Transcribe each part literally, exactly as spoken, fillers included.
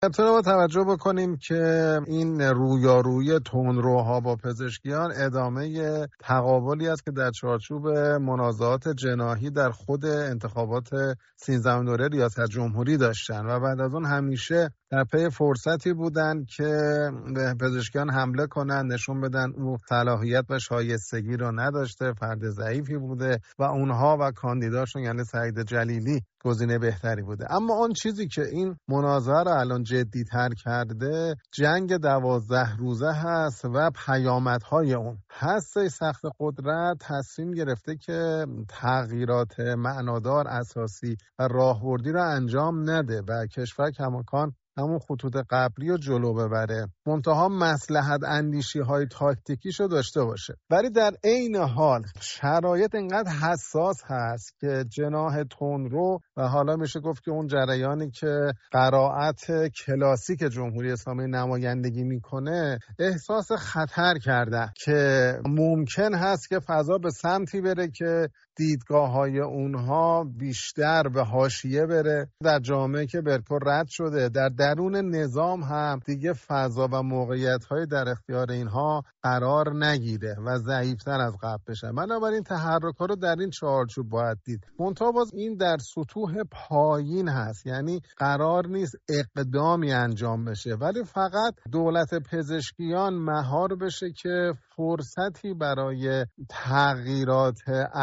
ابتدا با توجه بکنیم که این رویارویی تندروها با پزشکیان ادامه تقابلی است که در چارچوب منازعات جناحی در خود انتخابات سیزدهمین دوره ریاست جمهوری داشتن و بعد از اون همیشه در پی فرصتی بودن که به پزشکیان حمله کنن، نشون بدن او صلاحیت و شایستگی رو نداشته، فرد ضعیفی بوده و اونها و کاندیداشون یعنی سعید جلیلی گزینه بهتری بوده. اما اون چیزی که این مناظره رو الان جدی تر کرده جنگ دوازده روزه هست و پیامدهای اون. هسته سخت قدرت تصمیم گرفته که تغییرات معنادار اساسی و راهبردی رو انجام نده و کشور کماکان همون خطوط قبلی رو جلو ببره، منتها مصلحت اندیشی های تاکتیکیشو داشته باشه. ولی در عین حال شرایط اینقدر حساس هست که جناح تندرو و حالا میشه گفت که اون جریانی که قرائت کلاسیک جمهوری اسلامی نمایندگی میکنه احساس خطر کرده که ممکن هست که فضا به سمتی بره که دیدگاه های اونها بیشتر به حاشیه بره. در جامعه که برکو رد شده، در درون نظام هم دیگه فضا و موقعیت های در اختیار اینها قرار نگیره و ضعیفتر از قبل بشه. بنابراین تحرک ها رو در این چارچوب باید دید. منتها باز این در سطوح پایین هست، یعنی قرار نیست اقدامی انجام بشه، ولی فقط دولت پزشکیان مهار بشه که فرصتی برای تغییرات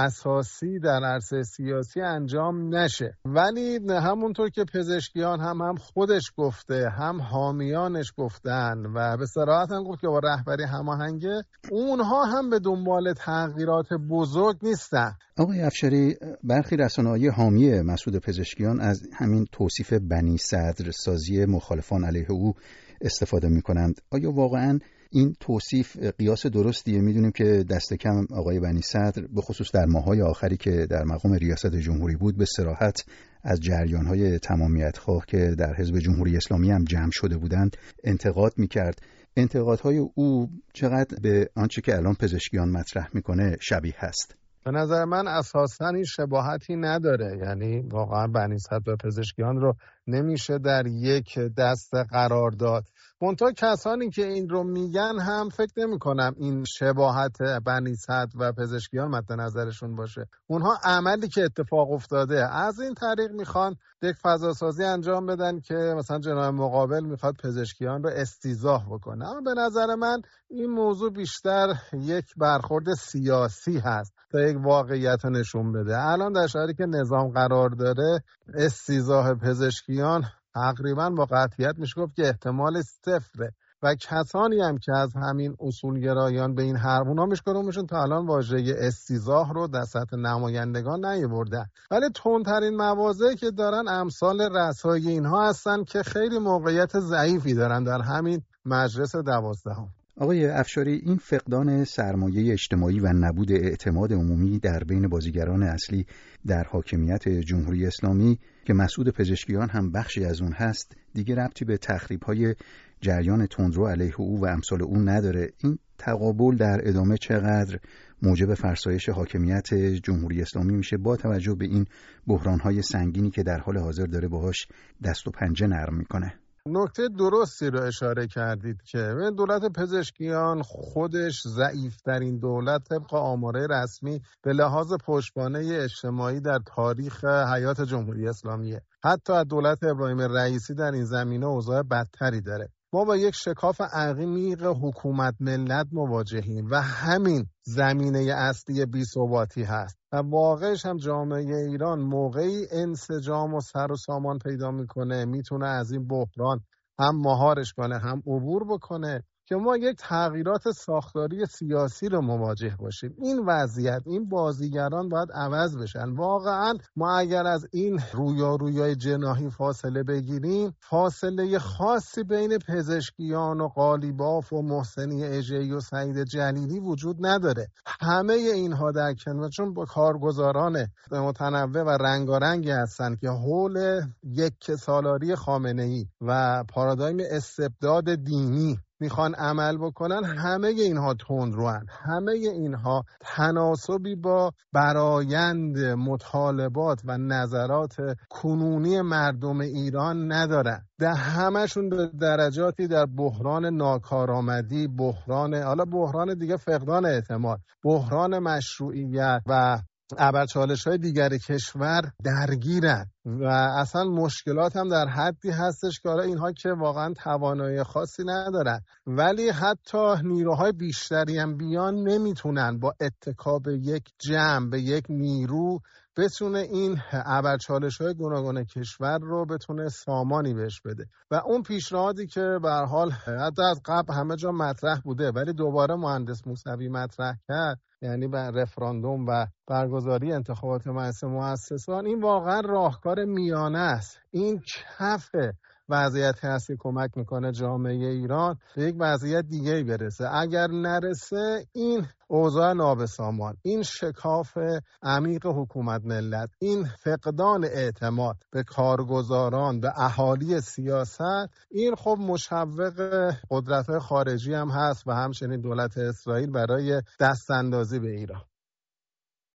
اساسی در عرصه سیاسی انجام نشه. ولی همونطور که پزشکیان هم هم خودش گفته، هم حامیانش گفتن و به صراحت هم گفت که با رهبری هماهنگه، اونها هم به دنبال تغییرات بزرگ نیستن. آقای افشاری، برخی رسانه‌های حامی مسعود پزشکیان از همین توصیف بنی صدر سازی مخالفان علیه او استفاده می‌کنند. آیا واقعاً این توصیف قیاس درستیه؟ میدونیم که دست کم آقای بنی صدر به خصوص در ماه‌های آخری که در مقام ریاست جمهوری بود به صراحت از جریان‌های تمامیت‌خواه که در حزب جمهوری اسلامی هم جمع شده بودند انتقاد می‌کرد. انتقادهای او چقدر به آنچه که الان پزشکیان مطرح می‌کنه شبیه هست؟ به نظر من اساساً این شباهتی نداره. یعنی واقعا بنی صدر و پزشکیان رو نمیشه در یک دست قرار داد. منتها کسانی که این رو میگن هم فکر نمی کنم این شباهت بنی صدر و پزشکیان مد نظرشون باشه. اونها عملی که اتفاق افتاده از این طریق میخوان یک فضا سازی انجام بدن که مثلا جناح مقابل میخواد پزشکیان رو استیضاح بکنه. اما به نظر من این موضوع بیشتر یک برخورد سیاسی هست تا یک واقعیت نشون بده. الان در شرایطی که نظام قرار داره استیضاح پزشکیان تقریبا با قطعیت میشه گفت که احتمال صفره و کسانی هم که از همین اصولگرایان به این حرف اونا میشکنومشون تا الان واژه استیضاح رو در سطح نمایندگان نیاوردن. ولی تندترین مواضعی که دارن امثال رسای اینها هستن که خیلی موقعیت ضعیفی دارن در همین مجلس دوازدهم. آقای افشاری، این فقدان سرمایه اجتماعی و نبود اعتماد عمومی در بین بازیگران اصلی در حاکمیت جمهوری اسلامی که مسعود پزشکیان هم بخشی از اون هست دیگه ربطی به تخریب‌های جریان تندرو علیه او و امثال اون نداره. این تقابل در ادامه چقدر موجب فرسایش حاکمیت جمهوری اسلامی میشه با توجه به این بحران‌های سنگینی که در حال حاضر داره باهاش دست و پنجه نرم میکنه؟ نکته درستی رو اشاره کردید که دولت پزشکیان خودش ضعیف‌ترین دولت طبق آماره رسمی به لحاظ پشتوانه اجتماعی در تاریخ حیات جمهوری اسلامیه. حتی از دولت ابراهیم رئیسی در این زمینه اوضاع بدتری داره. ما با یک شکاف عمیق حکومت ملت مواجهیم و همین زمینه اصلی بی‌ثباتی هست و واقعش هم جامعه ایران موقعی انسجام و سر و سامان پیدا میکنه میتونه از این بحران هم مهارش کنه هم عبور بکنه که ما یک تغییرات ساختاری سیاسی رو مواجه باشیم. این وضعیت، این بازیگران باید عوض بشن. واقعا ما اگر از این رویارویی جناحی فاصله بگیریم، فاصله خاصی بین پزشکیان و قالیباف و محسنی اژه‌ای و سعید جلیلی وجود نداره. همه اینها در کنار چون با کارگزاران متنوع و رنگارنگی هستن که حول یک سالاری خامنه‌ای و پارادایم استبداد دینی میخوان عمل بکنن، همه اینها تندروان، همه اینها تناسبی با برآیند مطالبات و نظرات کنونی مردم ایران ندارن. در همشون به درجاتی در بحران ناکارآمدی، بحران حالا بحران دیگه فقدان اعتماد، بحران مشروعیت و ابرچالش‌های دیگر کشور درگیرن و اصلا مشکلات هم در حدی هستش که اینها که واقعا توانایی خاصی ندارن، ولی حتی نیروهای بیشتری هم بیان نمیتونن با اتکا به یک جمع، به یک نیرو بتونه این ابرچالش‌های گوناگون کشور رو بتونه سامانی بهش بده. و اون پیشنهادی که به هر حال حتی از قبل همه جا مطرح بوده ولی دوباره مهندس موسوی مطرح کرد، یعنی بر رفراندوم و برگزاری انتخابات مجلس مؤسسان، این واقعا راهکار میانه است. این کف وضعیتی هستی کمک میکنه جامعه ایران به یک وضعیت دیگه برسه. اگر نرسه این اوضاع نابسامان، این شکاف عمیق حکومت ملت، این فقدان اعتماد به کارگزاران، به اهالی سیاست، این خب مشوق قدرت‌های خارجی هم هست و همچنین دولت اسرائیل برای دستاندازی به ایران.